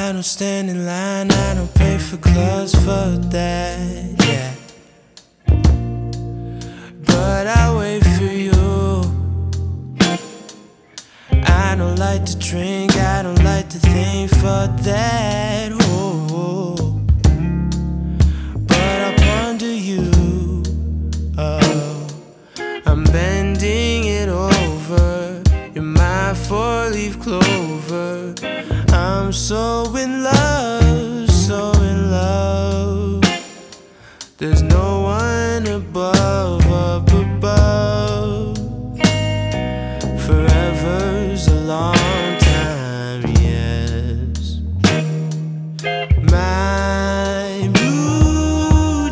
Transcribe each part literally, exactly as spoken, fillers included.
I don't stand in line, I don't pay for clubs for that, yeah. But I wait for you. I don't like to drink, I don't like to think for that, oh. But I ponder you, oh. I'm bending it over. You're my four-leaf clover. I'm so in love, so in love. There's no one above, up above. Forever's a long time, yes. My blue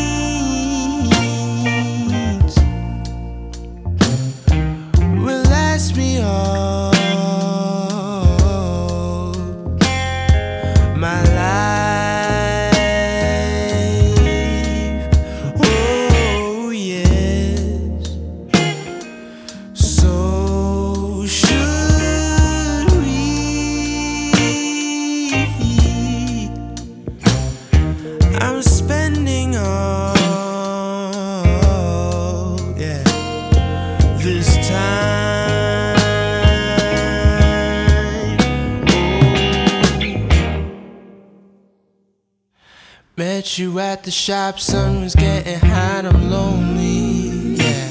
jeans will last me all my life, oh yes. So should we? I'm spending all, yeah, this time, oh. Met you at the shop, sun was getting hot, I'm lonely, yeah.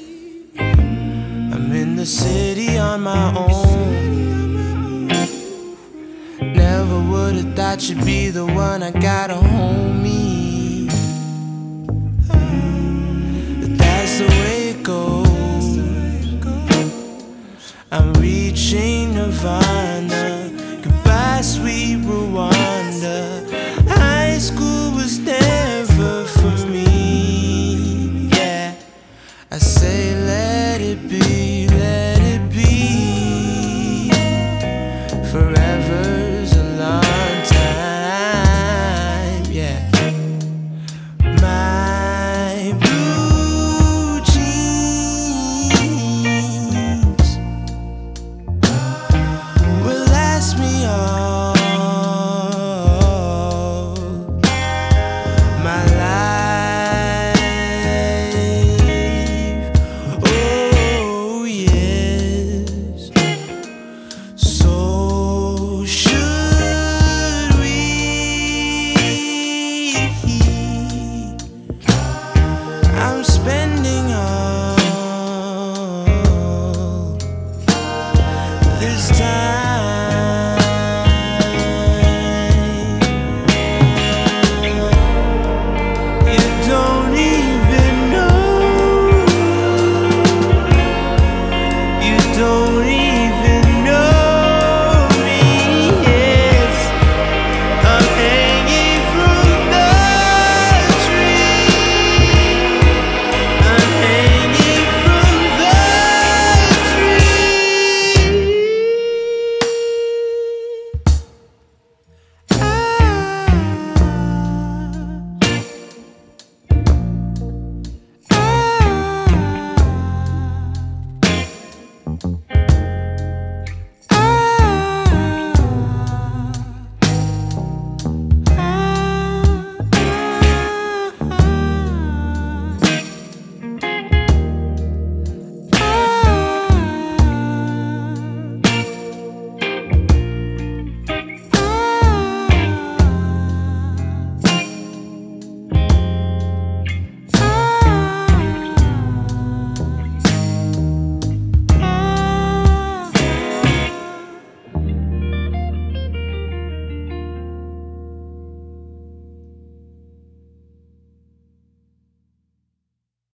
I'm in the city on my own. Never would've thought you'd be the one, I got a homie. But that's the way it goes. I'm reaching nirvana.